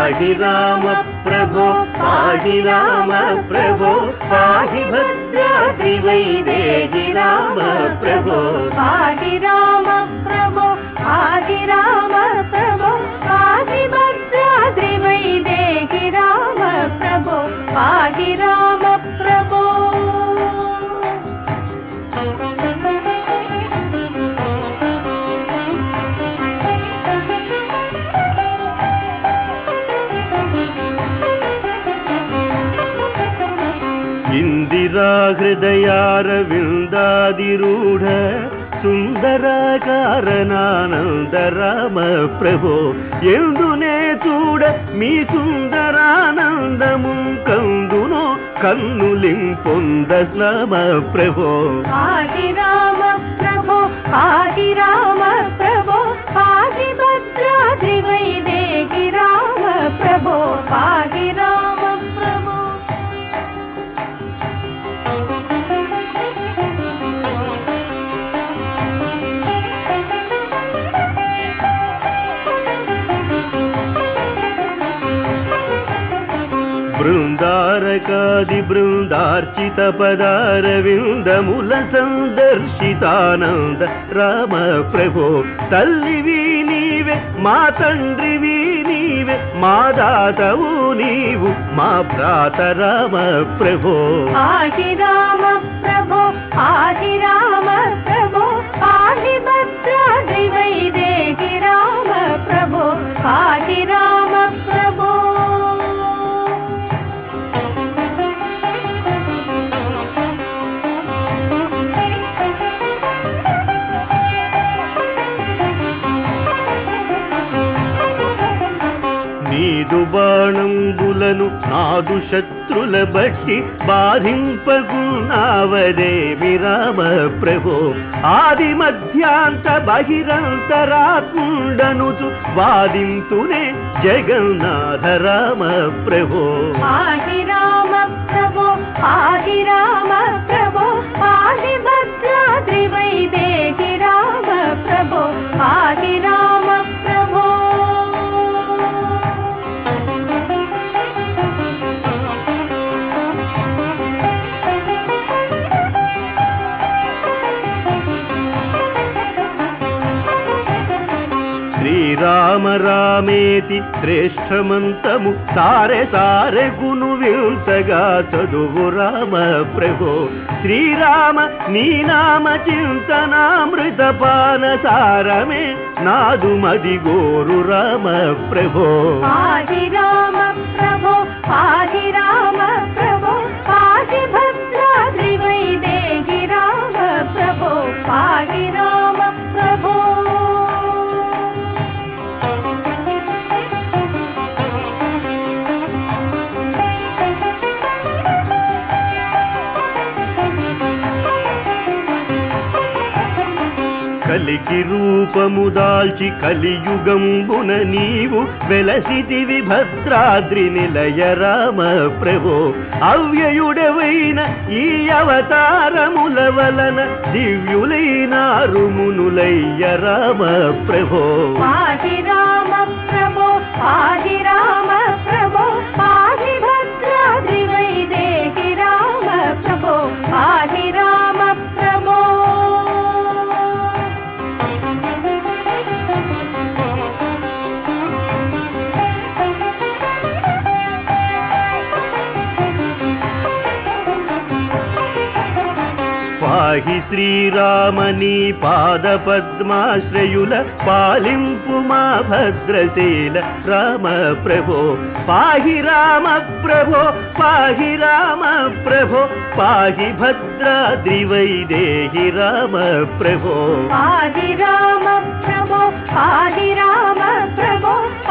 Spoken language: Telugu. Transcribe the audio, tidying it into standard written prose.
पाहि राम प्रभो पाहि राम प्रभो पाहि भद्राद्रिवैदेहि राम प्रभो पाहि राम प्रभो पाहि राम प्रभो पाहि भद्राद्रिवैदेहि राम प्रभो पाहि राम प्रभो इंदिरा हृदयारविंदादिरूढ़ सुंदराकारणानंद राम प्रभो ఎందునే చూడ మీ సుందరానందము కందునో కన్నులింపొంద రామ ప్రభో పాहि రామ ప్రభో పాहि రామ ప్రభో పాहि భద్రాద్రివైదేహి రామ ప్రభో పాहि రామ ప్రభో బృందారకాది బృందార్చిత పదారవిందముల సందర్శితానంద రామ ప్రభో తల్లివి నీవే మా తండ్రివి నీవే మా దాతవు నీవు మా భ్రాత రామ ప్రభో పాहि రామ ప్రభో పాहि రామ ప్రభో పాहि భద్రాద్రివైదేహి రామ ప్రభో పాहि రామ ప్రభో నీదు బాణంబులను నాదు శత్రుల బట్టి బాధింపగున్నావదేమి రామ ప్రభో ఆది మధ్యాంత బహిరంతరాత్ముండనుచు వాదింతునే జగన్నాథ రామ ప్రభో పాहि రామ ప్రభో పాहि రామ ప్రభో పాहि భద్రాద్రివైదేహి రామ ప్రభో పాहि రామ ప్రభో శ్రీరామ రామేతి శ్రేష్టమంతము సారె సారె గును వింతగా చదువు రామ ప్రభో శ్రీరామ నీ నామ చింతనామృత పాన సారమే నాదు మది గోరు రామ ప్రభో పాहि రామ ప్రభో పాहि రామ ప్రభో పాहि భద్రాద్రివైదేహి రామ ప్రభో పాहि రామ ప్రభో కలికి రూపము దాల్చి కలియుగంబున నీవు వెలసితివి భద్రాద్రి నిలయ రామ ప్రభో అవ్యయుడవైన ఈ అవతారముల వలన దివ్యులైనారు మునులయ్య రామ ప్రభో పాहि రామ ప్రభో పాहि రామ ప్రభో పాहि భద్రాద్రివైదేహి రామ ప్రభో పాहि రామ ప్రభో పాహి శ్రీరామని పాద పద్మాశ్రయుల పాలింపు మా భద్రశీల రామ ప్రభో పాహి రామ ప్రభో పాహి రామ ప్రభో పాహి భద్రాద్రివైదేహి రామ ప్రభో పాहि రామ ప్రభో పాहि రామ ప్రభో